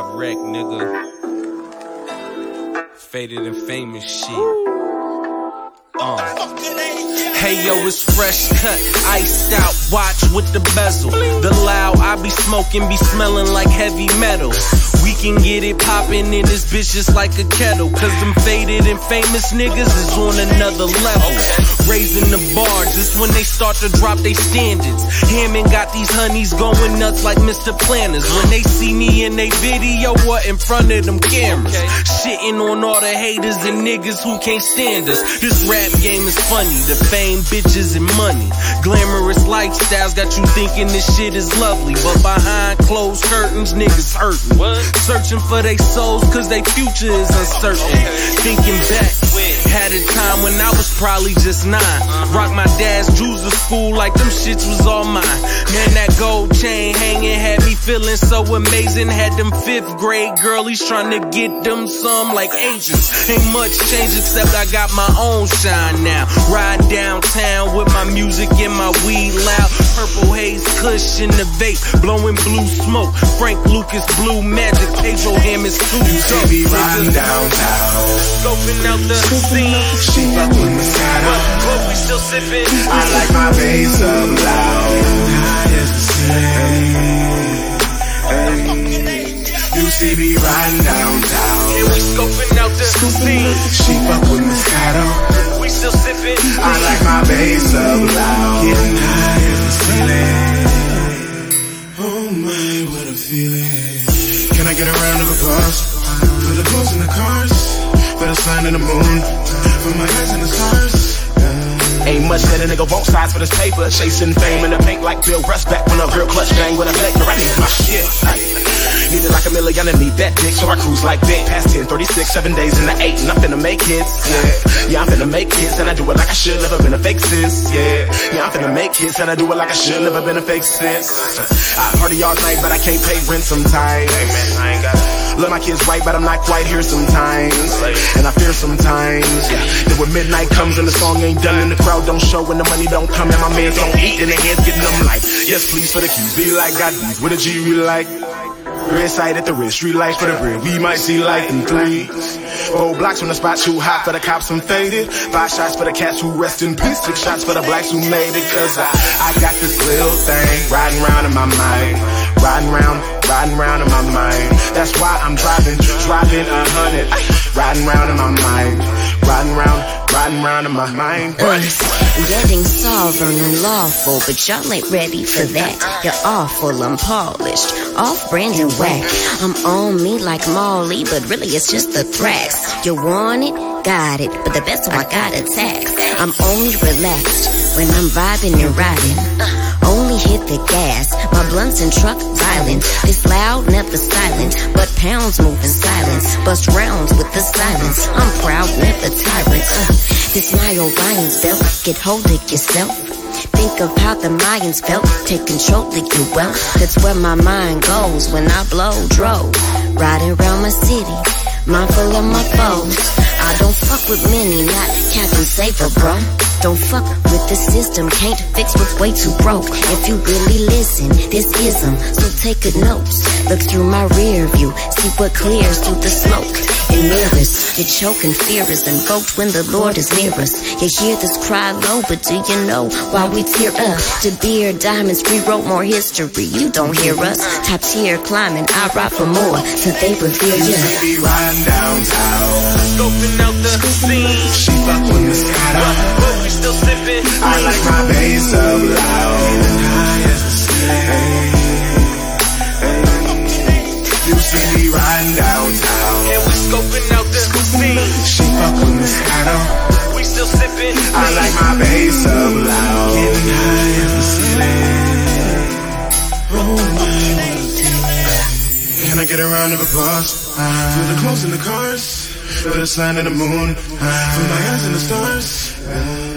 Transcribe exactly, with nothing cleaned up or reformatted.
wreck, nigga. Faded and famous shit. Uh. Hey yo, it's fresh cut, iced out, watch with the bezel. The loud I be smoking be smelling like heavy metal. We can get it poppin' in this bitch just like a kettle. Cause them faded and famous niggas is on another level. Raising the bar just when they start to drop they standards. Hammond got these honeys going nuts like Mister Planners. When they see me in they video or in front of them cameras. Shitting on all the haters and niggas who can't stand us. This rap game is funny, the fame, bitches, and money. Glamorous lifestyles got you thinking this shit is lovely. But behind closed curtains, niggas hurting. Searching for they souls cause they future is uncertain. Thinking back, had a time when I was probably just nine. Rock my dad's jewels to school like them shits was all mine. Man, that gold chain hanging had me feeling so amazing. Had them fifth grade girlies trying to get them some like Asians. Ain't much change except I got my own shine now. Ride downtown with my music and my weed loud. Purple haze kush in the vape, blowing blue smoke. Frank Lucas, Blue Magic, Pedro Hammond's too. You see me riding downtown, scoping out the scene. She fuck with Moscato, but we still sipping. I like my bass up loud. High as the ceiling. You see me riding downtown, and we scoping out the scene. She fuck with Moscato, we still sipping. I like my bass up loud. Getting high as the ceiling. Oh my, what a feeling. Can I get a round of applause for the clothes in the cars, for the sun and the moon, for my eyes and the stars? Ain't much that a nigga won't size for this paper. Chasing fame in the paint like Bill Russ back when a real clutch gang with a vector. I need my shit. Need it like a million, I need that dick, so I cruise like that. Past ten, thirty-six, seven days in the eight, and I'm finna make hits, yeah. Yeah, I'm finna make hits, and I do it like I should, never been a fake sis, yeah. Yeah, I'm finna make hits, and I do it like I should, never been a fake sis. I party all night, but I can't pay rent sometimes. Hey man, I ain't got it. Love my kids right, but I'm not quite here sometimes. And I fear sometimes, yeah. Then when midnight comes and the song ain't done and the crowd don't show and the money don't come and my mans don't eat and their hands getting them like, yes please for the keys, be like, got these, what a G we like. Red side at the wrist, street lights for the bread, we might see life in threes. Four blocks from the spot too hot for the cops, I'm faded. Five shots for the cats who rest in peace. Six shots for the blacks who made it. Cause I, I got this little thing riding round in my mind. Riding round, riding round in my mind. That's why I'm driving, driving a hundred. Riding round in my mind. Riding round, riding round in my mind. Getting sovereign and lawful, but y'all ain't ready for that. You're awful, I'm polished, off-brand and whack. I'm on me like Molly, but really it's just the thrax. You want it? Got it, but the best one I got a tax. I'm only relaxed when I'm vibing and riding. Only hit the gas, my blunts and truck violent. It's loud, never silent, but pounds move in silence. Bust rounds with the silence, I'm proud, never tyrant. uh, This my Orion's belt, get hold of yourself. Think of how the Mayans felt, take control of your wealth. That's where my mind goes when I blow dro. Riding around my city, mindful of my foes. I don't fuck with many, not Captain Saver, bro. Don't fuck with the system, can't fix what's way too broke. If you really listen, this is 'em, so take a note. Look through my rear view, see what clears through the smoke. In mirrors, your choke and fear is invoked when the Lord is near us. You hear this cry low, but do you know why we tear up? To beer diamonds, rewrote more history. You don't hear us, top tier climbing, I ride for more, so they revere you. You see me riding downtown, scoping out the scene. She fuck with Moscato, but we still sipping. I like my bass up loud, high as the ceiling. You see me riding downtown, and we scoping out the scene. She fuck with Moscato, we still sipping. I like my bass up loud, getting high as the ceiling. Oh my, what a feeling. Can I get a round of applause for the clothes in the cars, for the sun and the moon, for my eyes and the stars?